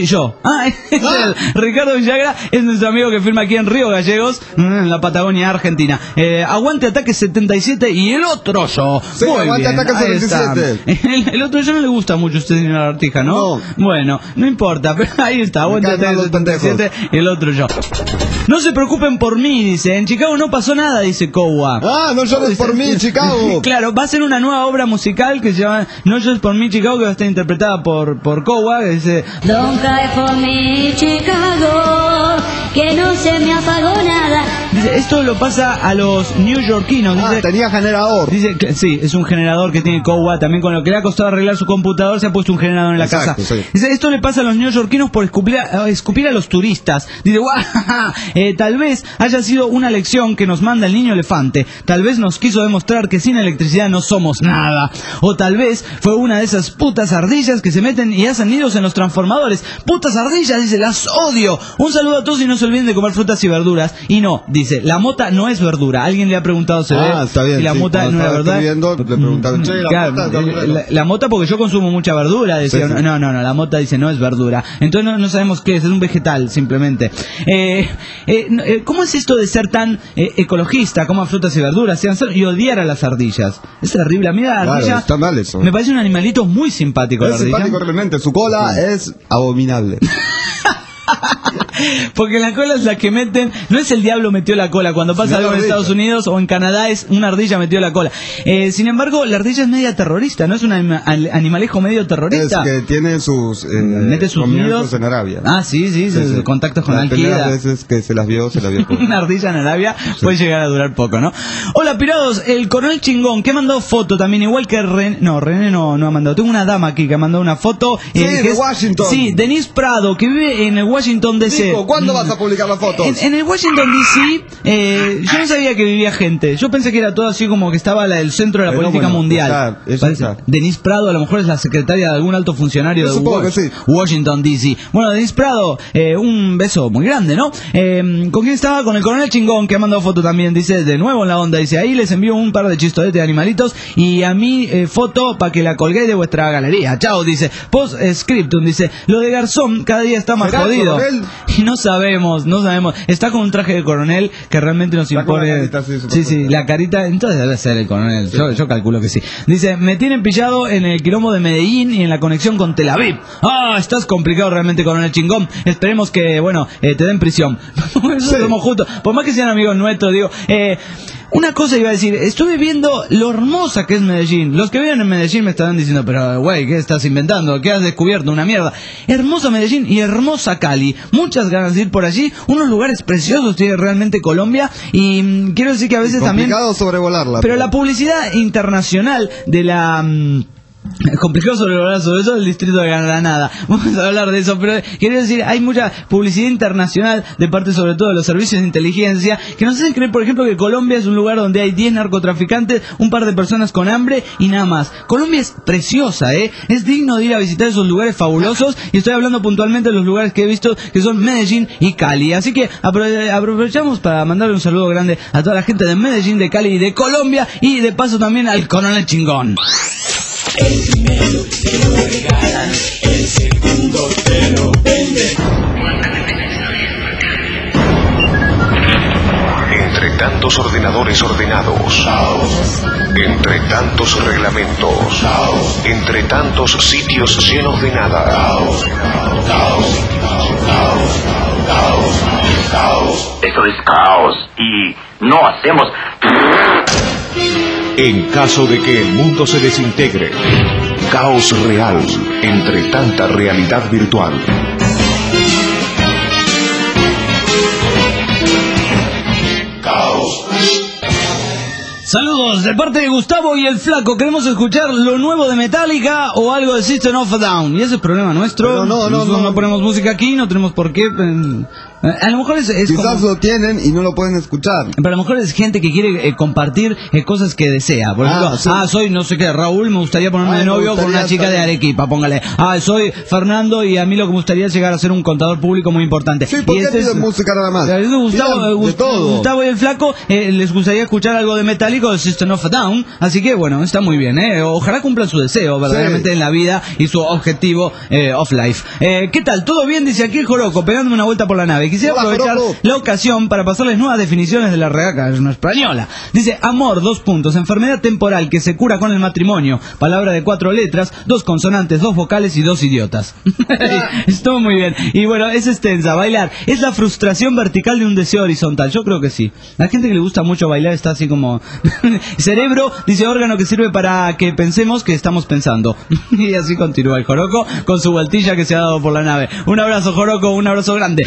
yo. Ah, es el Ricardo Villagra, es nuestro amigo que firma aquí en Río Gallegos, en la Patagonia Argentina. Eh, aguante Ataque setenta y siete y el otro yo.
Sí,
Muy
aguante
bien,
Ataque
ahí
setenta y siete.
está. El, el otro yo no le gusta mucho a usted, señor Artija, ¿no?
No.
Bueno, no importa, pero ahí está, aguante
Me caen
Ataque
mal los
setenta y siete y el otro yo. No se preocupen por mí, dice. En Chicago no pasó nada, dice Kowa.
Ah, no llores por mí, Chicago.
Claro, va a ser una nueva obra musical que se llama No llores por mí, Chicago, que va a estar interpretada por, por Kowa, que dice...
Don't cry for me, Chicago, que no se me apagó nada.
Dice, esto lo pasa a los neoyorquinos.
Ah,
Dice,
tenía generador.
dice que sí, es un generador que tiene Kowa, también con lo que le ha costado arreglar su computador se ha puesto un generador en la
Exacto,
casa.
sí.
Dice, esto le pasa a los neoyorquinos por escupir a, escupir a los turistas. Dice, guau, eh, tal vez haya sido una lección que nos manda el niño elefante. Tal vez nos quiso demostrar que sin electricidad no somos nada. O tal vez fue una de esas putas ardillas que se meten y hacen nidos en los transformadores. Putas ardillas, dice, las odio. Un saludo a todos y no se olviden de comer frutas y verduras. Y no, dice, la mota no es verdura. Alguien le ha preguntado, se
Ah,
ve,
está bien,
y la
sí,
mota
cuando
no era
estaba
verdad.
escribiendo, le preguntaron, che, la
Claro,
mota es verdura.
la, la mota porque yo consumo mucha verdura, decía.
Sí, sí.
No, no, no, la mota dice no es verdura. Entonces no, no sabemos qué es, es un vegetal simplemente. Eh, eh, no, eh, ¿Cómo es esto de ser tan eh, ecologista, coma frutas y verduras, sean sal- y odiar a las ardillas? Es terrible. A mí la
Claro,
ardilla
está mal eso.
me parece un animalito muy simpático. la
Es
ardilla.
simpático realmente. Su cola es abominable.
Porque la cola es la que meten, no es el diablo metió la cola, cuando pasa
No,
algo en
ardilla.
Estados Unidos o en Canadá es una ardilla metió la cola. Eh, sin embargo, la ardilla es media terrorista, ¿no? Es un anima- al- animalejo medio
Es
terrorista.
que tiene sus... Eh,
Mete sus
comienzos
nidos
en Arabia.
Ah, sí, sí,
Sí, sí.
contactos con
Las primeras
Al-Qaeda.
veces que se las vio, se las vio poco.
Una ardilla en Arabia puede llegar a durar poco, ¿no? Hola, pirados, el coronel chingón, que ha mandado foto también, igual que René. No, René no, no ha mandado. Tengo una dama aquí que ha mandado una foto.
Sí,
eh, que
de
es-
Washington.
Sí, Denise Prado, que vive en el Washington D C.
Nico, ¿cuándo vas a publicar las fotos?
En, en el Washington D C, eh, yo no sabía que vivía gente. Yo pensé que era todo así como que estaba la- el centro de la
Pero
política
bueno,
mundial.
está, eso
Parece-
está.
Denise Prado a lo mejor es la secretaria de algún alto funcionario
Yo
de
supongo
Wash-
que sí.
Washington D C. Bueno, Denise Prado, eh, un beso muy grande, ¿no? Eh, ¿Con quién estaba? Con el coronel chingón que ha mandado foto también. Dice, de nuevo en la onda. Dice, ahí les envío un par de chistoretes de animalitos y a mí eh, foto para que la colguéis de vuestra galería. Chao, dice. Post scriptum, dice, lo de Garzón cada día está más
¿Será el
jodido.
coronel?
Y no sabemos, no sabemos. Está con un traje de coronel que realmente nos
Está con la
impone.
carita así, súper
Sí, sí,
fuerte.
la carita. Entonces debe ser el coronel. Yo, yo calculo que sí. Dice, me tienen pillado en el quilombo de Medellín y en la conexión con Tel Aviv. Ah, estás complicado realmente, coronel chingón. Esperemos que, bueno, eh, te den prisión. Eso
Sí.
somos justos. Por más que sean amigos nuestros, digo. Eh, Una cosa iba a decir, estuve viendo lo hermosa que es Medellín. Los que viven en Medellín me estarán diciendo, pero güey, ¿qué estás inventando? ¿Qué has descubierto? Una mierda. Hermosa Medellín y hermosa Cali. Muchas ganas de ir por allí. Unos lugares preciosos tiene realmente Colombia. Y mm, quiero decir que a veces también...
Complicado sobrevolarla.
Pero la publicidad internacional de la... mm, es complicado sobrevolar sobre eso el distrito de Granada. Vamos a hablar de eso, pero quiero decir, hay mucha publicidad internacional de parte sobre todo de los servicios de inteligencia que nos hacen creer, por ejemplo, que Colombia es un lugar donde hay diez narcotraficantes, un par de personas con hambre y nada más. Colombia es preciosa, ¿eh? Es digno de ir a visitar esos lugares fabulosos y estoy hablando puntualmente de los lugares que he visto que son Medellín y Cali. Así que apro- aprovechamos para mandarle un saludo grande a toda la gente de Medellín, de Cali y de Colombia y de paso también al coronel chingón.
El primero te lo regalan, el segundo te lo venden.
Entre tantos ordenadores ordenados,
Caos,
entre tantos reglamentos,
caos,
entre tantos sitios llenos de nada,
caos, caos, caos, caos, caos.
Eso es caos y no hacemos...
en caso de que el mundo se desintegre, caos real entre tanta realidad virtual.
Caos.
Saludos de parte de Gustavo y el Flaco. Queremos escuchar lo nuevo de Metallica o algo de System of a Down. Y ese es el problema nuestro.
Pero no, no,
Nosotros
no.
no ponemos música aquí, no tenemos por qué. eh, A lo mejor es, es
Quizás
como-
lo tienen y no lo pueden escuchar.
pero a lo mejor es gente que quiere eh, compartir eh, cosas que desea. Por
Ah,
ejemplo,
sí.
ah, soy no sé qué, Raúl, me gustaría ponerme
Ay,
de
me
novio con
gustaría
una chica de
saber.
Arequipa, póngale. Ah, soy Fernando y a mí lo que me gustaría es llegar a ser un contador público muy importante.
Sí, ¿por
y
qué
este
piden
es-
música nada más?
Claro, eso Gustavo,
Pidan
eh,
de
Gust-
todo.
Gustavo y el Flaco, eh, les gustaría escuchar algo de Metallica o de System System of a Down, así que bueno, está muy bien, ¿eh? Ojalá cumplan su deseo verdaderamente sí. en la vida y su objetivo eh, of life. Eh, ¿Qué tal? ¿Todo bien? Dice aquí el Joroco, pegándome una vuelta por la nave. Quisiera Hola, aprovechar Joroco. la ocasión para pasarles nuevas definiciones de la regaca española. Dice, amor, dos puntos, enfermedad temporal que se cura con el matrimonio, palabra de cuatro letras, dos consonantes, dos vocales y dos idiotas. Estuvo muy bien. Y bueno, es extensa, bailar. Es la frustración vertical de un deseo horizontal. Yo creo que sí. La gente que le gusta mucho bailar está así como... Cerebro, dice, órgano que sirve para que pensemos que estamos pensando. Y así continúa el Joroco con su vueltilla que se ha dado por la nave. Un abrazo, Joroco, un abrazo grande.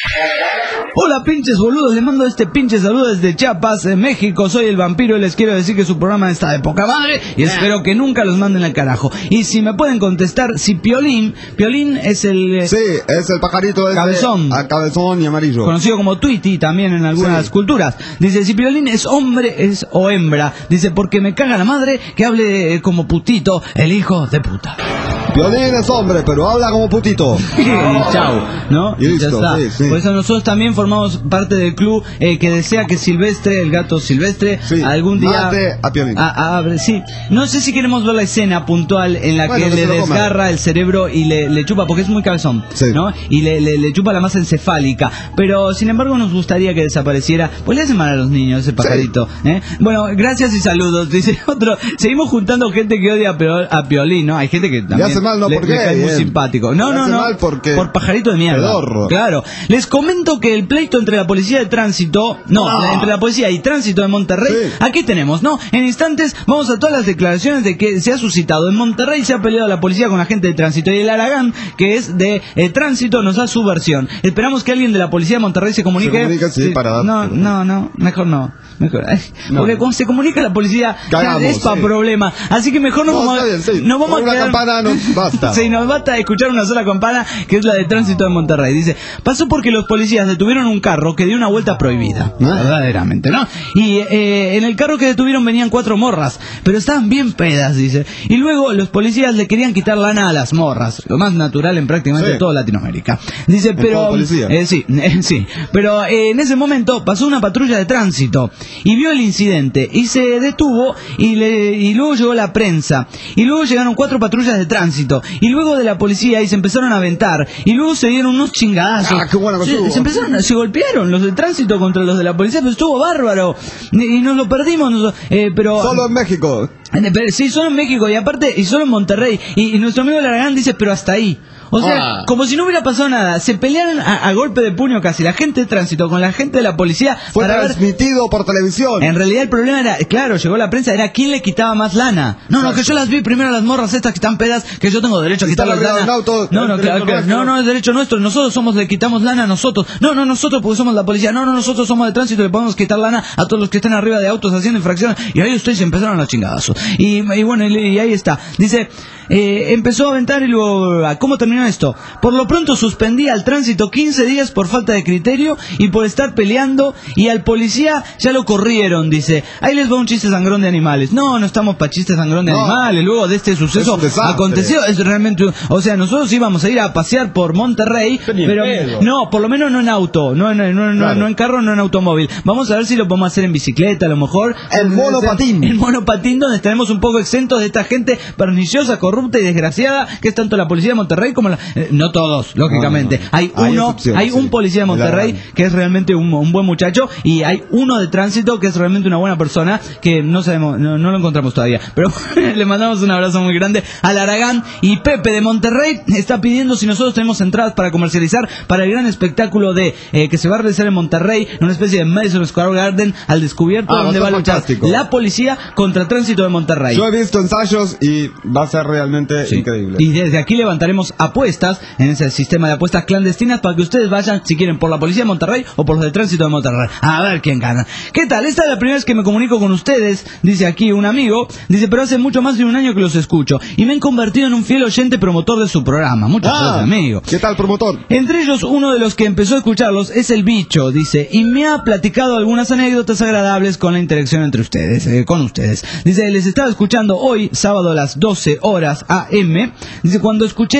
Hola pinches boludos, les mando este pinche saludo desde Chiapas, en México. Soy el vampiro y les quiero decir que su programa está de poca madre y espero que nunca los manden al carajo. Y si me pueden contestar, si Piolín, Piolín es el...
Sí, es el pajarito de
cabezón,
a cabezón y amarillo,
conocido como Tweety también en algunas sí. culturas. Dice, si Piolín es hombre es o hembra. Dice, porque me caga la madre que hable como putito el hijo de puta.
Piolín es hombre, pero habla como putito.
Y chao, ¿no?
Y listo,
ya está.
Sí, sí.
Por eso nosotros también formamos parte del club eh, que desea que Silvestre, el gato Silvestre, sí, algún día...
Mate a Piolín.
A, a, sí. No sé si queremos ver la escena puntual en la bueno, que, que le desgarra coma. el cerebro y le, le chupa, porque es muy cabezón, sí. ¿no? Y le, le, le chupa la masa encefálica. Pero, sin embargo, nos gustaría que desapareciera. Pues le hacen mal a los niños ese pajarito. Sí. ¿eh? Bueno, gracias y saludos. Dice otro. Seguimos juntando gente que odia a Piolín, ¿no? Hay gente que también...
Le hace mal, ¿no?
Le,
¿Por qué?
Le cae muy simpático. No,
le
no,
hace
no.
mal porque...
Por pajarito de mierda.
Pedorro.
Claro. Les comento que el pleito entre la policía de tránsito... No, ah. entre la policía y tránsito de Monterrey... Sí. Aquí tenemos, ¿no? En instantes vamos a todas las declaraciones de que se ha suscitado. En Monterrey se ha peleado la policía con la gente de tránsito. Y el Aragán, que es de eh, tránsito, nos da su versión. Esperamos que alguien de la policía de Monterrey se comunique.
Se comunica, sí,
sí.
para dar...
No, no, no. Mejor no. Mejor. No. Porque cuando se comunica la policía
Cagamos,
es para
sí.
problema. Así que mejor nos
no,
vamos,
bien, sí.
nos vamos
Con
a
una
quedar...
campana nos basta.
Sí, nos basta escuchar una sola campana, que es la de tránsito de Monterrey. Dice, pasó porque los policías detuvieron un carro que dio una vuelta prohibida. ¿Eh? Verdaderamente, ¿no? Y eh, en el carro que detuvieron venían cuatro morras, pero estaban bien pedas, dice. Y luego los policías le querían quitar lana a las morras, lo más natural en prácticamente sí. toda Latinoamérica. Dice,
¿En
pero... Eh, sí, eh, sí. Pero eh, en ese momento pasó una patrulla de tránsito y vio el incidente y se detuvo y, le, y luego llegó la prensa. Y luego llegaron cuatro patrullas de tránsito y luego de la policía y se empezaron a aventar y luego se dieron unos chingadazos.
Ah, qué bueno que
se, se empezaron, se golpearon los de tránsito contra los de la policía, pero estuvo bárbaro y, y nos lo perdimos. Nos, eh, pero
solo en México.
Pero, sí, solo en México y aparte y solo en Monterrey y, y nuestro amigo Laragán dice, pero hasta ahí. O sea, ah. como si no hubiera pasado nada. Se pelearon a, a golpe de puño casi la gente de tránsito con la gente de la policía.
Fue
para
transmitido ver... por televisión.
En realidad el problema era, claro, llegó la prensa, era quién le quitaba más lana. No, Exacto. no, que yo las vi primero a las morras estas que están pedas, que yo tengo derecho a quitarles lana.
Auto,
no, no, claro, claro, no, no es derecho nuestro. Nosotros somos, le quitamos lana a nosotros. No, no, nosotros porque somos la policía. No, no, nosotros somos de tránsito, le podemos quitar lana a todos los que estén arriba de autos haciendo infracciones. Y ahí ustedes empezaron los chingadazos. Y, y bueno, y, y ahí está. Dice... Eh, empezó a aventar y luego, ¿cómo terminó esto? Por lo pronto suspendí al tránsito quince días por falta de criterio y por estar peleando y al policía ya lo corrieron, dice. Ahí les va un chiste sangrón de animales. No, no estamos para chistes sangrón de no. animales. Luego de este suceso aconteció, es realmente, o sea, nosotros íbamos a ir a pasear por Monterrey, pero pedo. no, por lo menos no en auto, no, no, no, claro. no en carro, no en automóvil. Vamos a ver si lo podemos hacer en bicicleta, a lo mejor.
El monopatín.
El monopatín, donde estaremos un poco exentos de esta gente perniciosa, corrupta corrupta y desgraciada que es tanto la policía de Monterrey como la... Eh, no todos, lógicamente. No, no, no. Hay uno, hay, hay un sí. policía de Monterrey que es realmente un, un buen muchacho y hay uno de tránsito que es realmente una buena persona que no sabemos, no, no lo encontramos todavía. Pero le mandamos un abrazo muy grande al Aragán. Y Pepe de Monterrey está pidiendo si nosotros tenemos entradas para comercializar para el gran espectáculo de eh, que se va a realizar en Monterrey, en una especie de Madison Square Garden al descubierto, ah, donde va a luchar la policía contra el tránsito de Monterrey.
Yo he visto ensayos y va a ser realmente sí. increíble.
Y desde aquí levantaremos apuestas en ese sistema de apuestas clandestinas para que ustedes vayan, si quieren, por la policía de Monterrey o por los de tránsito de Monterrey. A ver quién gana. ¿Qué tal? Esta es la primera vez que me comunico con ustedes, dice aquí un amigo. Dice, pero hace mucho más de un año que los escucho y me han convertido en un fiel oyente promotor de su programa. Muchas ah, gracias, amigo.
¿Qué tal, promotor?
Entre ellos, uno de los que empezó a escucharlos es el Bicho, dice, y me ha platicado algunas anécdotas agradables con la interacción entre ustedes, eh, con ustedes. Dice, les estaba escuchando hoy, sábado a las doce horas A M. Dice, cuando escuché lo de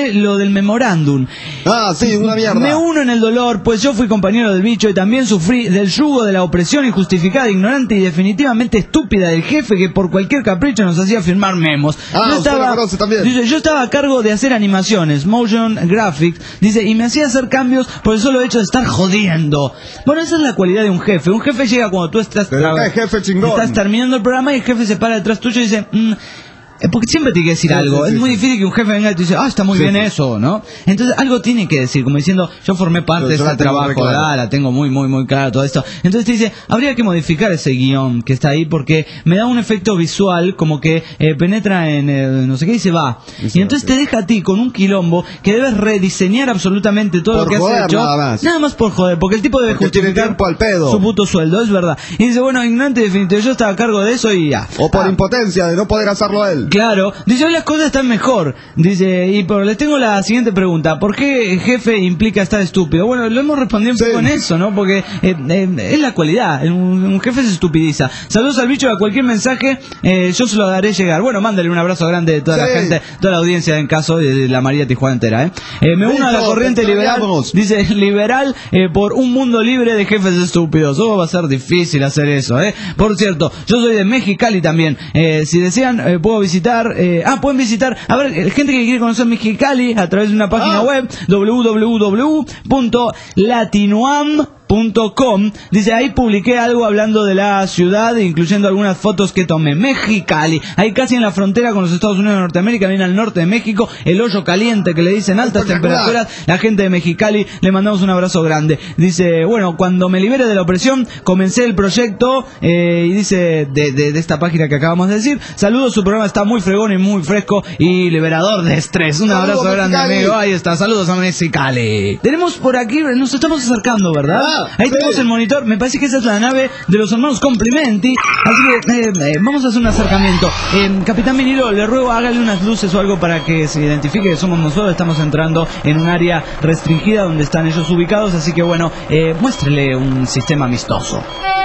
del memorándum.
Ah, sí, una mierda.
Me uno en el dolor, pues yo fui compañero del bicho y también sufrí del yugo de la opresión injustificada, ignorante y definitivamente estúpida del jefe que por cualquier capricho nos hacía firmar memos.
Ah,
yo
usted
estaba,
lo conoce también.
Dice, yo estaba a cargo de hacer animaciones, motion graphics, dice, y me hacía hacer cambios por el solo hecho de estar jodiendo. Bueno, esa es la cualidad de un jefe. Un jefe llega cuando tú estás,
Pero qué jefe chingón.
estás terminando el programa y el jefe se para detrás tuyo y dice... Mm, porque siempre tiene que decir
sí,
algo.
Sí,
es
sí,
muy
sí.
difícil que un jefe venga y te dice, ah, está muy
Sí,
bien
sí.
eso, ¿no? Entonces algo tiene que decir, como diciendo, yo formé parte
Pero
de
yo
ese
la tengo
trabajo,
muy clara.
ah, la tengo muy, muy, muy claro todo esto. Entonces te dice, habría que modificar ese guión que está ahí porque me da un efecto visual como que eh, penetra en el no sé qué y se va.
Eso
Y entonces
sí.
te deja a ti con un quilombo que debes rediseñar absolutamente todo
Por
lo que
joder,
has hecho.
nada más.
Nada más por joder, porque el tipo debe
Porque tiene
justificar
tiempo al pedo.
su puto sueldo, es verdad. Y dice, bueno, ignorante definitivo, yo estaba a cargo de eso y ya.
O por
Ah,
impotencia de no poder hacerlo él.
Claro, dice, hoy las cosas están mejor. Dice, y por, les tengo la siguiente pregunta. ¿Por qué jefe implica estar estúpido? Bueno, lo hemos respondido un
Sí.
poco en eso, ¿no? Porque eh, eh, es la cualidad. Un, un jefe se estupidiza. Saludos al bicho, a cualquier mensaje eh, yo se lo daré llegar. Bueno, mándale un abrazo grande de toda
Sí.
la gente, toda la audiencia en caso de, de la María Tijuana entera, ¿eh? Eh, me uno a la
Listo,
corriente
te
liberal.
extrañamos.
Dice, liberal eh, por un mundo libre de jefes estúpidos. Oh, va a ser difícil hacer eso, ¿eh? Por cierto, yo soy de Mexicali también. Eh, si desean, eh, puedo visitar... Eh, ah, pueden visitar... A ver, eh, gente que quiere conocer Mexicali a través de una página
Ah.
web, w w w punto latinoam punto com. Dice, ahí publiqué algo hablando de la ciudad, incluyendo algunas fotos que tomé. Mexicali, ahí casi en la frontera con los Estados Unidos de Norteamérica, viene al norte de México, el hoyo caliente que le dicen, altas
Espectacular.
temperaturas. La gente de Mexicali, le mandamos un abrazo grande. Dice, bueno, cuando me libere de la opresión, comencé el proyecto, eh, y dice, de, de, de esta página que acabamos de decir, saludos, su programa está muy fregón y muy fresco y liberador de estrés. Un
Saludos,
abrazo grande,
Mexicali.
amigo. Ahí está, saludos a Mexicali. Tenemos por aquí, nos estamos acercando, ¿verdad?
Ah,
Ahí
sí.
tenemos el monitor, me parece que esa es la nave de los hermanos Complimenti, así que eh, eh, vamos a hacer un acercamiento. Eh, Capitán Vinilo, le ruego hágale unas luces o algo para que se identifique que somos nosotros, estamos entrando en un área restringida donde están ellos ubicados, así que bueno, eh, muéstrele un sistema amistoso.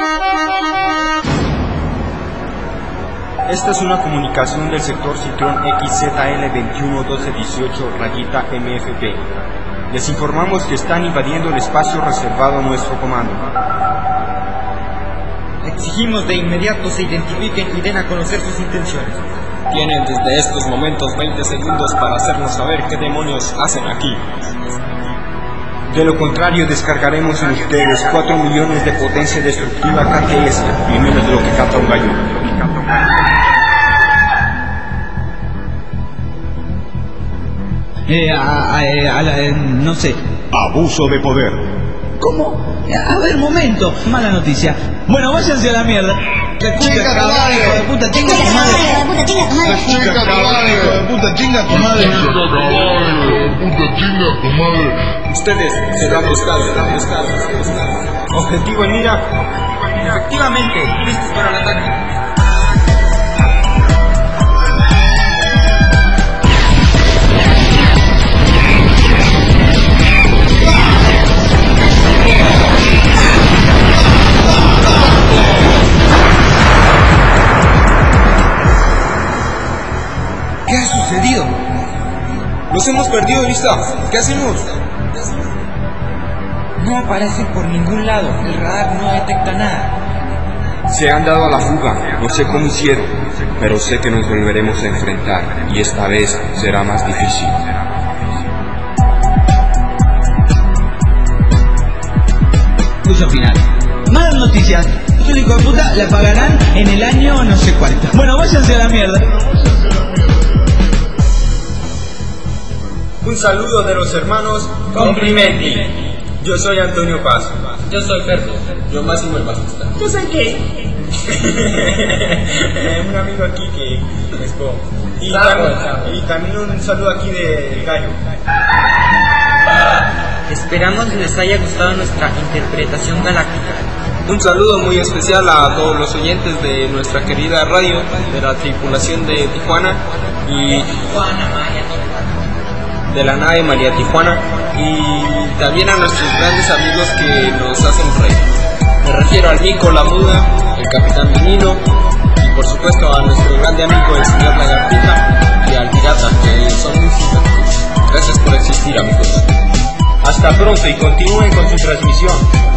Esta es una comunicación del sector Citrón X Z L veintiuno doce dieciocho rayita M F P. Les informamos que están invadiendo el espacio reservado a nuestro comando.
Exigimos de inmediato se identifiquen y den a conocer sus intenciones.
Tienen desde estos momentos veinte segundos para hacernos saber qué demonios hacen aquí.
De lo contrario, descargaremos en ustedes cuatro millones de potencia destructiva K T S y menos de lo que canta un gallo.
Eh, a, a, a, a la, eh, no sé.
Abuso de poder.
¿Cómo? A ver, momento. Mala noticia. Bueno, váyanse a la mierda. La puta
Chinga tu
cabrón,
madre.
hijo de puta, chinga tu madre.
Chinga tu madre, hijo de puta, chinga tu madre.
Puta chinga tu madre.
Ustedes serán buscados, serán buscados.
Objetivo en mira.
Efectivamente, listos para el ataque.
¿Qué ha sucedido? Nos hemos perdido de vista. ¿Qué hacemos?
No aparecen por ningún lado, el radar no detecta nada.
Se han dado a la fuga, no sé cómo hicieron, pero sé que nos volveremos a enfrentar y esta vez será más difícil.
Uso final. Malas noticias. Estos hijos de puta la pagarán en el año no sé cuánto. Bueno, váyanse a la mierda.
Un saludo de los hermanos Complimenti. Yo soy Antonio Paz.
Yo soy Ferdo.
Yo Máximo el Bajista.
¿Yo soy qué?
Un amigo aquí que es como... Y,
Sapo,
también,
sapo.
y también un saludo aquí de Gallo.
Esperamos les haya gustado nuestra interpretación galáctica.
Un saludo muy especial a todos los oyentes de nuestra querida radio, de la tripulación de Tijuana y de la nave María Tijuana, y también a nuestros grandes amigos que nos hacen reír. Me refiero al Nico, la Muda, el Capitán Vinilo y por supuesto a nuestro grande amigo el señor Lagartija y al Pirata, que son muy simpáticos. Gracias por existir.
Hasta pronto y continúen con su transmisión.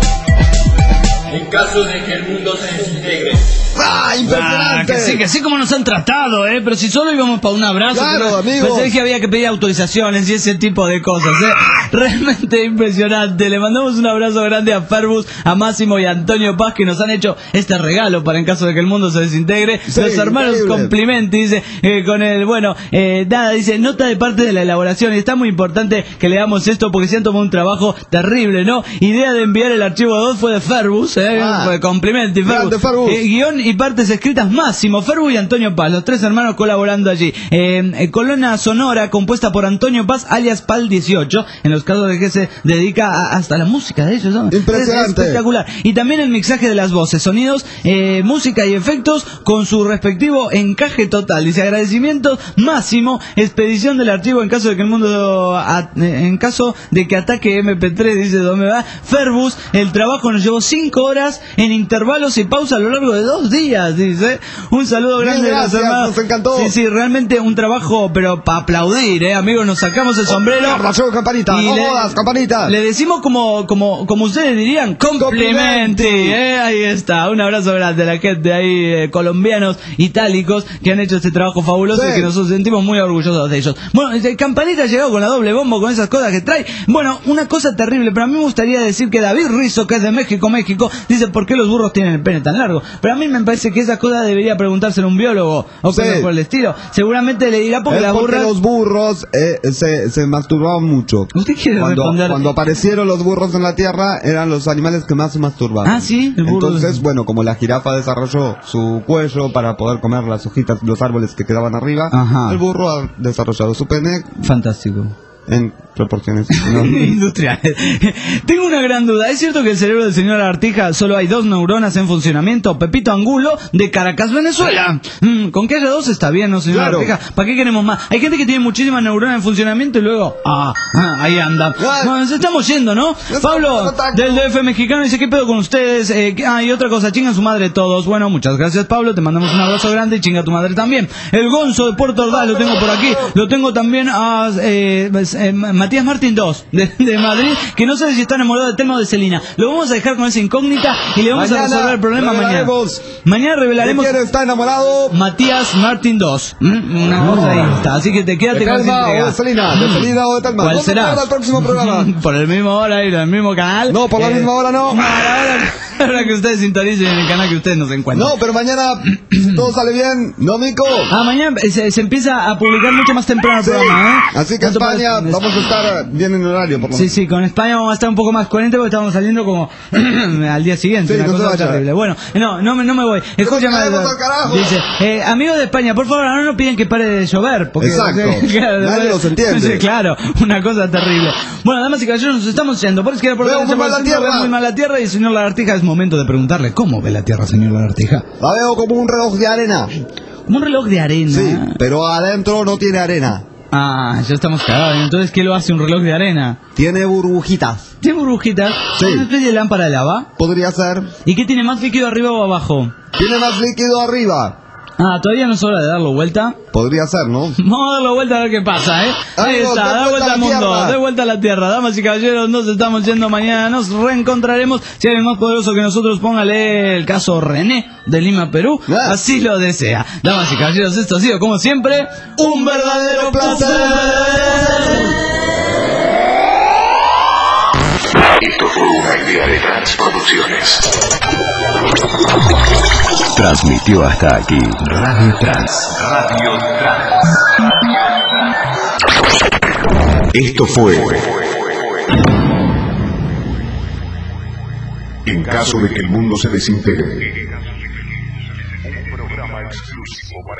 En caso de que el mundo se desintegre.
¡Ah, impresionante!
Ah, que sí, que sí como nos han tratado, ¿eh? Pero si solo íbamos para un abrazo.
Claro,
que no,
amigo.
Pensé que había que pedir autorizaciones y ese tipo de cosas, ¿eh? Realmente impresionante. Le mandamos un abrazo grande a Ferbus, a Máximo y a Antonio Paz, que nos han hecho este regalo para en caso de que el mundo se desintegre.
Sí,
Los hermanos
increíble.
Complimenti, dice, eh, con el, bueno, eh, nada, dice, nota de parte de la elaboración. Y está muy importante que leamos esto porque se han tomado un trabajo terrible, ¿no? Idea de enviar el archivo dos fue de Ferbus, ¿eh?
Ah.
Fue Complimenti,
Grande,
Ferbus.
Ferbus.
Eh, guión y partes escritas Máximo, Ferbus y Antonio Paz, los tres hermanos colaborando allí. Eh, eh, colonna sonora compuesta por Antonio Paz, alias Pal dieciocho, en los casos de que se dedica a- hasta la música de ellos, ¿no?
Impresionante.
Es espectacular. Y también el mixaje de las voces, sonidos, eh, música y efectos con su respectivo encaje total. Dice agradecimiento Máximo, expedición del archivo en caso de que el mundo, a- en caso de que ataque eme pe tres, dice dónde va. Ferbus, el trabajo nos llevó cinco horas en intervalos y pausa a lo largo de dos días, dice. Un saludo
Bien,
grande de los
gracias,
hermanos.
nos encantó.
Sí, sí, realmente un trabajo, pero para aplaudir, eh, amigos, nos sacamos el sombrero.
Razón, campanita,
Y
no
le-
jodas, campanita.
Le decimos como, como, como ustedes dirían, complimenti, eh, ahí está. Un abrazo grande a la gente ahí, eh, colombianos, itálicos, que han hecho este trabajo fabuloso
Sí.
y que nos sentimos muy orgullosos de ellos. Bueno, eh, Campanita ha llegado con la doble bombo, con esas cosas que trae. Bueno, una cosa terrible, pero a mí me gustaría decir que David Rizzo, que es de México, México, dice por qué los burros tienen el pene tan largo. Pero a mí me parece que esa cosa debería preguntárselo un biólogo o
Sí.
cosas por el estilo. Seguramente le dirá porque
Es
las
porque
burras...
los burros eh, se, se masturbaban mucho.
¿Usted quiere
Cuando,
responder?
cuando aparecieron los burros en la tierra, eran los animales que más se masturbaban.
Ah, sí, el burro.
Entonces, bueno, como la jirafa desarrolló su cuello para poder comer las hojitas de los árboles que quedaban arriba,
Ajá.
el burro ha desarrollado su pene
Fantástico.
en proporciones. ¿no?
Industriales. Tengo una gran duda. ¿Es cierto que el cerebro del señor Artija solo hay dos neuronas en funcionamiento? Pepito Angulo, de Caracas, Venezuela. Mm, con que haya dos está bien, ¿no, señor
Claro.
Artija? ¿Para qué queremos más? Hay gente que tiene muchísimas neuronas en funcionamiento y luego... Ah, ah, ahí anda. Bueno, nos estamos yendo, ¿no? Pablo, del D F mexicano, dice, ¿qué pedo con ustedes? Eh, ¿qué- ah, y otra cosa, chinga su madre todos. Bueno, muchas gracias, Pablo. Te mandamos un abrazo grande y chinga tu madre también. El Gonzo de Puerto Ordaz, lo tengo por aquí. Lo tengo también a eh, eh, Matías Martín dos, de, de Madrid, que no sé si está enamorado del tema de Celina. Lo vamos a dejar con esa incógnita y le vamos
Mañana
a resolver el problema mañana.
revelaremos
Mañana revelaremos
¿De quién está enamorado?
Matías Martín dos. ¿Mm? Una cosa ahí está. Así que te quédate
¿De
con esa
Telma o
entrega.
de Celina? ¿De Celina o de Telma?
¿Cuál
¿Dónde
será?
pierda el próximo programa?
Por el mismo hora y el mismo canal.
No, por la
Eh,
misma hora no.
a la hora- Ahora que ustedes sintonicen en el canal que ustedes nos encuentran.
No, pero mañana, si todo sale bien, ¿no, Mico?
Ah, mañana se, se empieza a publicar mucho más temprano el
Sí.
programa, ¿eh?
Así que
¿Cuánto
España,
parece?
vamos a estar bien en horario, por lo
Sí,
menos.
sí, con España vamos a estar un poco más coherentes porque estamos saliendo como al día siguiente,
Sí,
una
no se
cosa
vaya.
terrible. Bueno, no, no, me- no me voy. Escúchame.
caemos al carajo.
Dice, eh, amigos de España, por favor, ahora no piden que pare de llover. Porque,
Exacto.
claro,
Nadie los entiende.
Sí, claro, una cosa terrible. Bueno, damas y caballeros, nos estamos yendo. Por izquierda, por
Veo
derecha,
muy
por
mal la
centro,
tierra.
veo muy mal la tierra. Y señor Lagartija, es momento de preguntarle, ¿cómo ve la tierra, señor Lagartija?
La veo como un reloj de arena.
Como un reloj de arena.
Sí, pero adentro no tiene arena.
Ah, ya estamos cagados. Entonces, ¿qué lo hace un reloj de arena?
Tiene burbujitas.
¿Tiene burbujitas?
Sí.
¿Una especie de lámpara de lava?
Podría ser.
¿Y qué tiene más líquido arriba o abajo?
Tiene más líquido arriba.
Ah, todavía no es hora de darlo vuelta.
Podría ser, ¿no?
Vamos a darlo vuelta a ver qué pasa, ¿eh? Ahí
Amigos,
está,
de
da
vuelta
vuelta
a
al
la
mundo,
tierra.
de vuelta a la tierra. Damas y caballeros, nos estamos yendo mañana, nos reencontraremos. Si alguien más poderoso que nosotros, póngale el caso René de Lima, Perú.
Ah.
Así lo desea. Damas y caballeros, esto ha sido, como siempre, un verdadero placer.
Esto fue una idea de Transproducciones. Transmitió hasta aquí Radio Trans. Radio Trans. Esto fue. En caso de que el mundo se desintegre. Un programa exclusivo para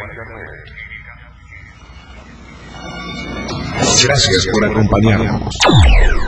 Internet. Gracias por acompañarnos.